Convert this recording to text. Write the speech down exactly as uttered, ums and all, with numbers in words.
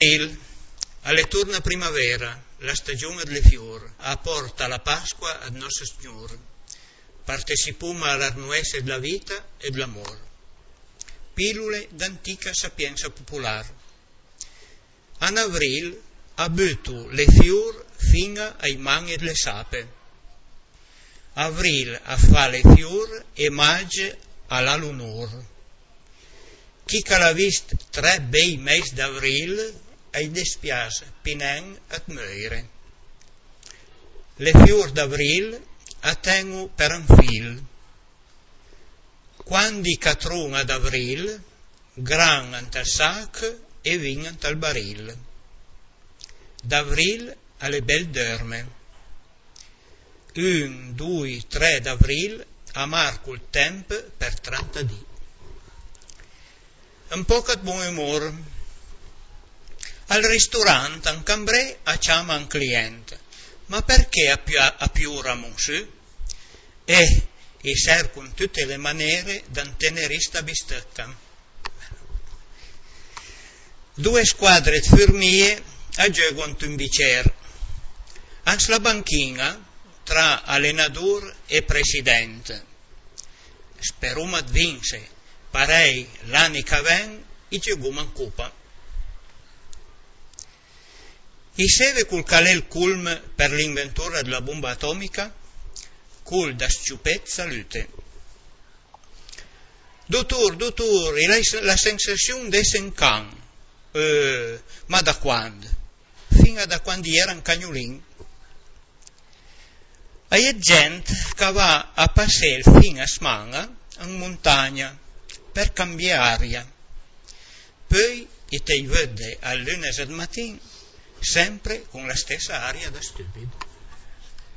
Il, alle turna primavera, la stagione delle fior, apporta la Pasqua ad Nostro Signore, partecipum all'arnuese della vita e dell'amore. Pillole d'antica sapienza popolare. An avril ha butu le fior fino ai mani delle sape. Avril a fa le fior e maggio alla lunor. Chi che l'ha vist tre bei mesi d'avril ai despiase pinen at meire. Le fior d'avril attengu per un fil. Quandi catrun ad avril, gran ant sac e vin ant al baril. D'avril alle bel derme. Un, due, tre d'avril a marco il tempo per trenta dì. Un po' di buon umore. Al ristorante un cambrè chiama un cliente. Ma perché a più, a più monsieur? E e cercano tutte le maniere d'antenere sta bistecca. Due squadre di furmie giocano in bicer. Ans la banchina tra allenatore e presidente. Sperum ad vince, parei l'anni che ven, i giocum in coppa. I seve col calè il culm per l'inventore della bomba atomica, col da sciupezza lute. Dottor, dottor, il a la sensazione di sencan. Eh, ma da quando? Fino da quando era un cagnolin. E gente che va a passare fino a smanga in montagna per cambiare aria. Poi te vede al lunedì mattina sempre con la stessa aria da stupido.